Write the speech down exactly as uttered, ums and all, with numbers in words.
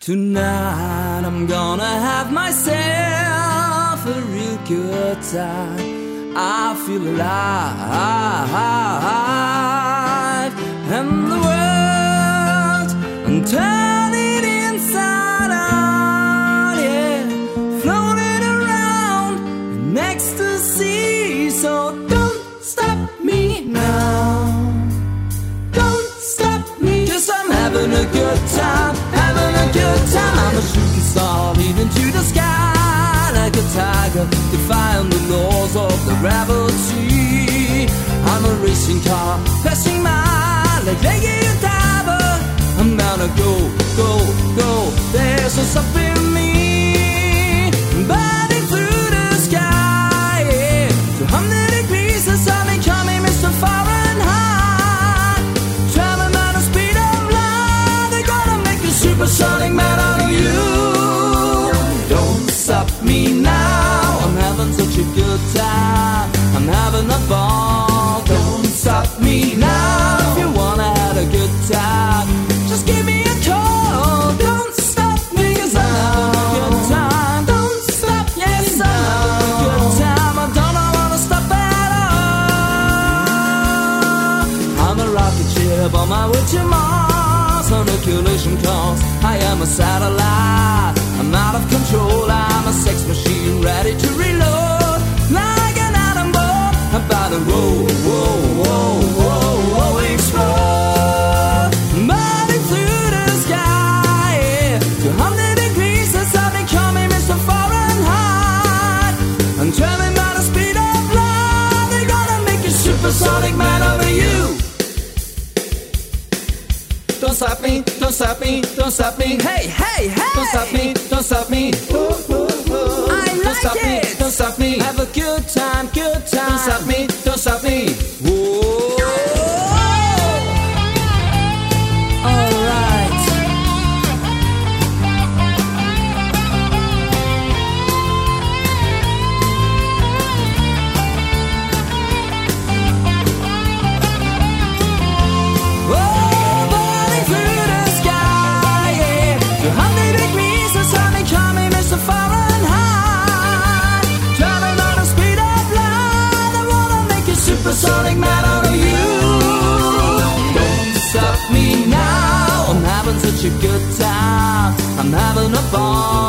Tonight I'm gonna have myself a real good time. I feel alive, and the world I'm turning inside out, yeah, floating around in ecstasy. So don't stop me now, don't stop me, 'cause I'm having a good time, having a good time. I'm a shooting star leading to the sky like a tiger, defying the laws of the gravity. I'm a racing car passing by like Lady Diver. I'm gonna go, go, go. There's a something in me, burning through the sky, yeah. two hundred degrees, the sun ain't coming, Mister Fahrenheit. Traveling at the speed of light, they're gonna make a supersonic man out of you. Don't stop me now, I'm having such a good time, I'm having a ball. Don't stop me now, if you wanna have a good time, just give me a call. Don't stop me, 'cause I'm having a good time. Don't stop, yes, I'm having a good time. I don't wanna stop at all. I'm a rocket ship on my way to Mars, circulation calls, I am a satellite. I'm out of control, I'm a sex machine ready to reload, like an atom bomb about to roll, whoa, whoa, whoa, whoa, explode. Burning through the sky, yeah. two hundred degrees, the sun ain't coming, Mister Fahrenheit. I'm traveling by the speed of light, they're gonna make a supersonic man over you. Don't stop me, don't stop me, don't stop me. Hey, hey, hey! Don't stop me, don't stop me. Ooh, ooh, ooh. I like don't stop it. Me, don't stop me. Have a good time, good time. Don't stop me, don't stop me. Whoa. All right. Supersonic man out of you. Don't stop me now, I'm having such a good time, I'm having a ball.